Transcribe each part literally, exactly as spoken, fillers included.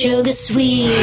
sugar sweet.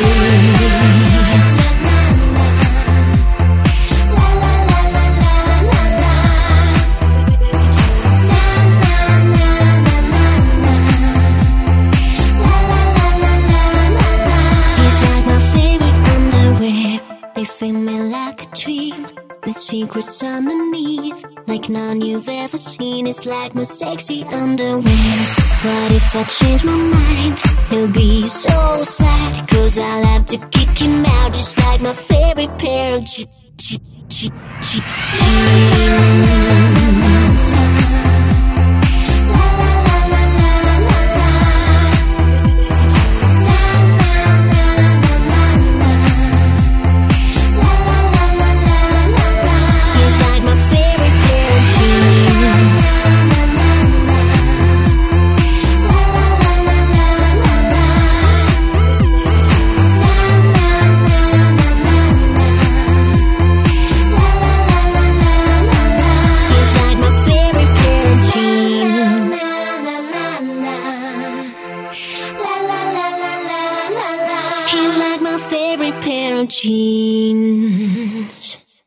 They fit me like a dream, with secrets underneath, like none you've ever seen. It's like my sexy underwear. But if I change my mind, he'll be so sad, cause I'll have to kick him out, just like my favorite pair of je- je- je- je- jeans.